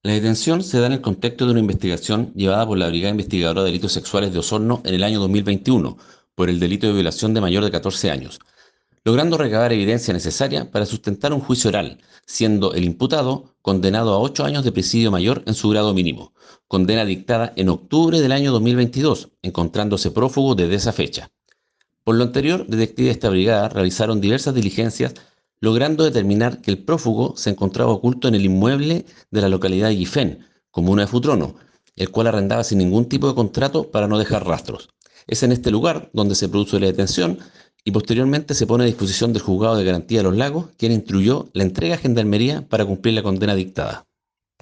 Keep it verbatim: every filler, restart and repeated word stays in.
La detención se da en el contexto de una investigación llevada por la Brigada Investigadora de Delitos Sexuales de Osorno en el año dos mil veintiuno por el delito de violación de mayor de catorce años, logrando recabar evidencia necesaria para sustentar un juicio oral, siendo el imputado condenado a ocho años de presidio mayor en su grado mínimo, condena dictada en octubre del año dos mil veintidós, encontrándose prófugo desde esa fecha. Por lo anterior, detectives de esta brigada realizaron diversas diligencias, logrando determinar que el prófugo se encontraba oculto en el inmueble de la localidad de Guifén, comuna de Futrono, el cual arrendaba sin ningún tipo de contrato para no dejar rastros. Es en este lugar donde se produce la detención y posteriormente se pone a disposición del juzgado de garantía de los lagos, quien instruyó la entrega a Gendarmería para cumplir la condena dictada.